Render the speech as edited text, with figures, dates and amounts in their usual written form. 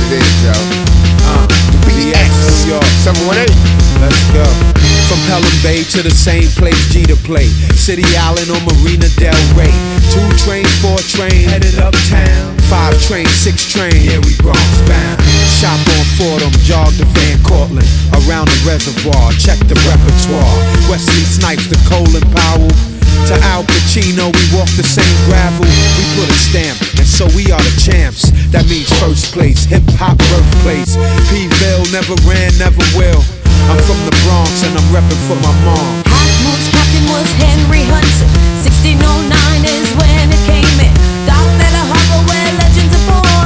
it is, yo. BX, New York, 718. Let's go. From Pelham Bay to the same place G to play. City Island or Marina Del Rey. 2 trains, 4 trains, headed uptown. 5 trains, 6 trains, yeah, we Bronx bound. Shop on Fordham, jog to Van Cortlandt. Around the reservoir, check the repertoire. Wesley Snipes to Colin Powell. To Al Pacino, we walk the same gravel. We put a stamp, and so we are the champs. That means first place, hip-hop birthplace. P-Ville never ran, never will. I'm from the Bronx and I'm reppin' for my mom. Half Moon's captain was Henry Hudson. 1609 is when it came in.